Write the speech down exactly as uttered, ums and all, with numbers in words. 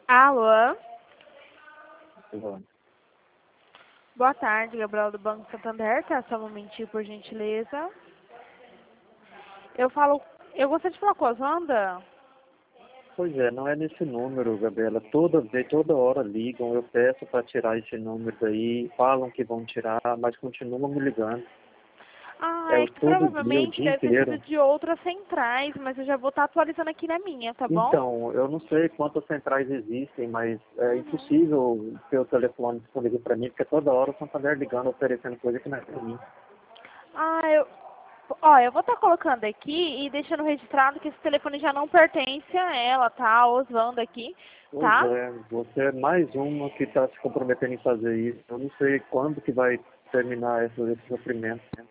Alô? Bom, Boa tarde, Gabriel do Banco Santander. Quer só um momentinho, por gentileza? Eu falo... Eu gostaria de falar com a Wanda. pois é, não é nesse número, Gabriela. Toda vez, toda hora ligam, eu peço para tirar esse número daí, falam que vão tirar, mas continuam me ligando. Ah, É é o que todo dia, o provavelmente dia deve ter sido inteiro. de outras centrais, mas eu já vou estar atualizando aqui na minha, tá bom? Então, eu não sei quantas centrais existem, mas é Uhum. impossível ter o telefone disponível para mim, porque toda hora o Santander ligando, oferecendo coisa que não é para mim. Ah, eu... Ó, eu vou estar colocando aqui e deixando registrado que esse telefone já não pertence a ela, tá? Oswanda aqui, Pois tá? é, você é mais uma que está se comprometendo em fazer isso. Eu não sei quando que vai terminar esse, esse sofrimento.